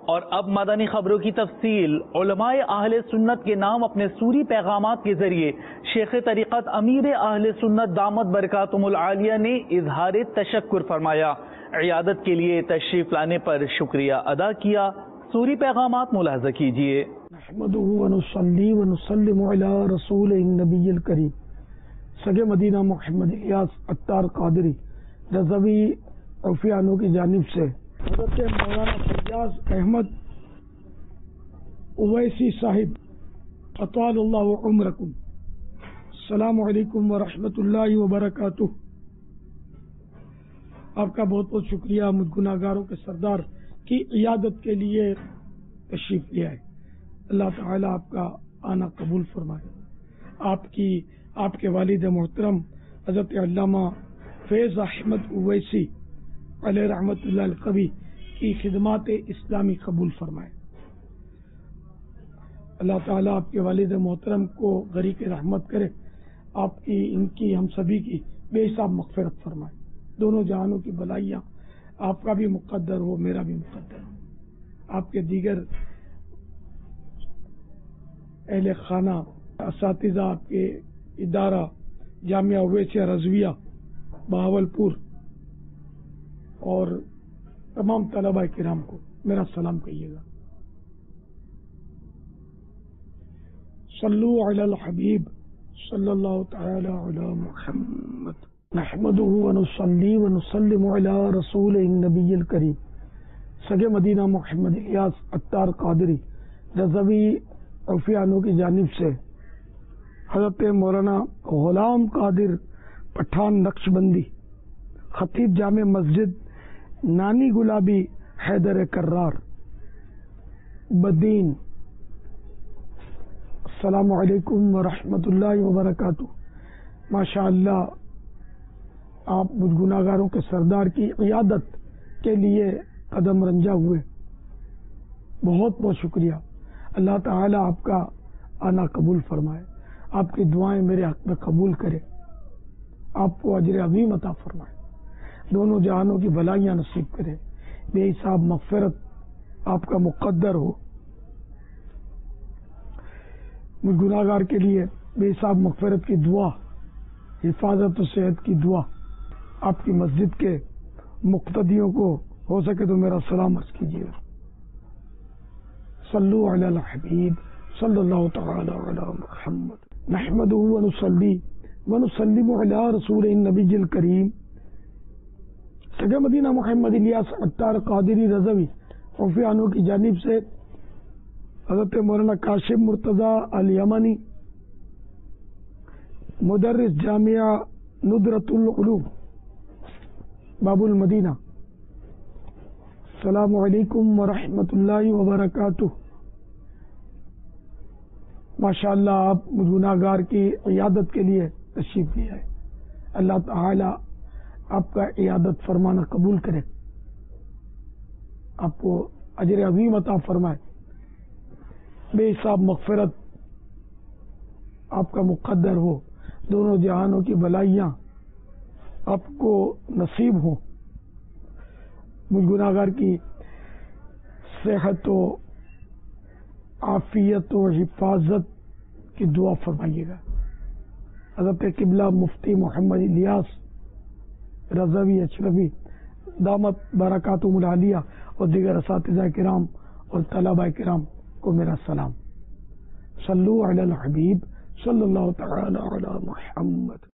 اور اب مدنی خبروں کی تفصیل۔ علماء اہل سنت کے نام اپنے سوری پیغامات کے ذریعے شیخ طریقت امیر اہل سنت دامت برکاتہم العالیہ نے اظہار تشکر فرمایا، عیادت کے لیے تشریف لانے پر شکریہ ادا کیا۔ سوری پیغامات ملاحظہ کیجیے۔ نحمدہ ونصلی ونسلم علی رسول النبی الکریم سگے مدینہ محمد الیاس عطار قادری رضوی عوفیانو کی جانب سے حضرت مولانا فیاض احمد اویسی صاحب اطال اللہ عمرکم، السلام علیکم ورحمۃ اللہ وبرکاتہ۔ آپ کا بہت بہت شکریہ، مجھ گناہگاروں کے سردار کی عیادت کے لیے تشریف لے آئے۔ اللہ تعالی آپ کا آنا قبول فرمائے۔ آپ کے والد محترم حضرت علامہ فیض احمد اویسی علیہ رحمت اللہ القوی کی خدمات اسلامی قبول فرمائے۔ اللہ تعالیٰ آپ کے والد محترم کو غریق رحمت کرے، آپ کی، ان کی، ہم سبھی کی بے حساب مغفرت فرمائے۔ دونوں جہانوں کی بلائیاں آپ کا بھی مقدر ہو، میرا بھی مقدر ہو۔ آپ کے دیگر اہل خانہ، اساتذہ، آپ کے ادارہ جامعہ اویسیہ رضویہ بہاولپور اور تمام طلباء کرام کو میرا سلام کہیے گا۔ صلو علی الحبیب صلی اللہ تعالی علی محمد۔ نحمدہ ونصلی ونسلم علی رسول النبی الکریم سگے مدینہ محمد الیاس عطار قادری رضوی عوفیانو کی جانب سے حضرت مولانا غلام قادر پٹھان نقشبندی خطیب جامع مسجد نانی گلابی حیدر کرار بدین، السلام علیکم ورحمۃ اللہ وبرکاتہ۔ ماشاء اللہ، آپ مجھ گناہگاروں کے سردار کی عیادت کے لیے قدم رنجا ہوئے، بہت بہت شکریہ۔ اللہ تعالی آپ کا آنا قبول فرمائے، آپ کی دعائیں میرے حق میں قبول کرے، آپ کو اجر عظیم عطا فرمائے، دونوں جہانوں کی بلائیاں نصیب کرے، بے حساب مغفرت آپ کا مقدر ہو۔ مجھ گناہگار کے لیے بے حساب مغفرت کی دعا، حفاظت و صحت کی دعا، آپ کی مسجد کے مقتدیوں کو ہو سکے تو میرا سلام عرض کیجیے گا۔ صلو علی الحبیب صلی اللہ تعالی علی محمد۔ نحمدہ ونصلی ونسلم علی رسول النبی الکریم سگے مدینہ محمد الیاس عطار قادری رضوی عوفیانو کی جانب سے حضرت مولانا کاشم مرتضی الیمنی مدرس جامعہ ندرۃ العلوم باب المدینہ، السلام علیکم ورحمۃ اللہ وبرکاتہ۔ ماشاء اللہ، آپ مجھ گناہگار کی عیادت کے لیے تشریف لے آئے۔ اللہ تعالی آپ کا عیادت فرمانا قبول کرے، آپ کو اجر عظیم عطا فرمائے، بے حساب مغفرت آپ کا مقدر ہو، دونوں جہانوں کی بلائیاں آپ کو نصیب ہوں۔ مجھ گناہگار کی صحت و عافیت و حفاظت کی دعا فرمائیے گا۔ حضرت قبلہ مفتی محمد الیاس رضوی اشرفی دامت برکاتہم العالیہ اور دیگر اساتذہ کرام اور طلباء کرام کو میرا سلام۔ صلو علی الحبیب صلی اللہ تعالی علی محمد۔